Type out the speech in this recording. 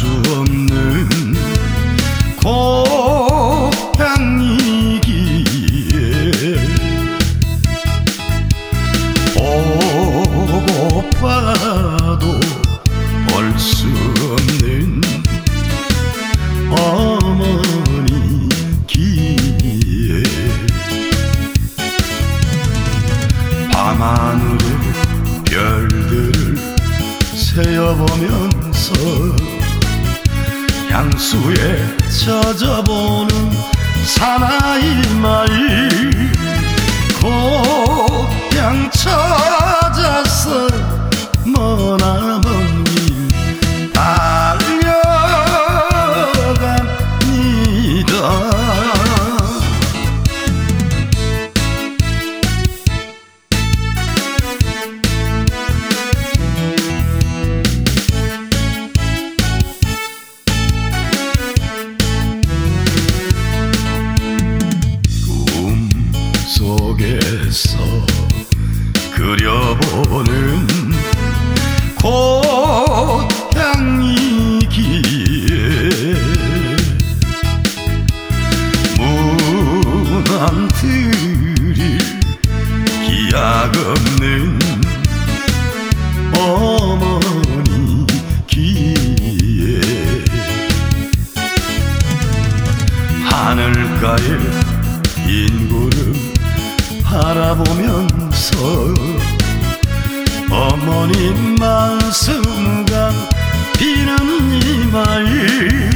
수 없는 고향이기에 보고파도 볼 수 없는 어머니기에 밤하늘의 별들을 세어보면서 향수에 젖어보는 사나이 마을 고향 찾아서 머나먼 길 달려갑니다. 속에서 그려보는 고향이기에 무난드릴 기약 없는 어머니기에 하늘가에 인구를 바라보면서 어머님 말씀과 비는 이 마을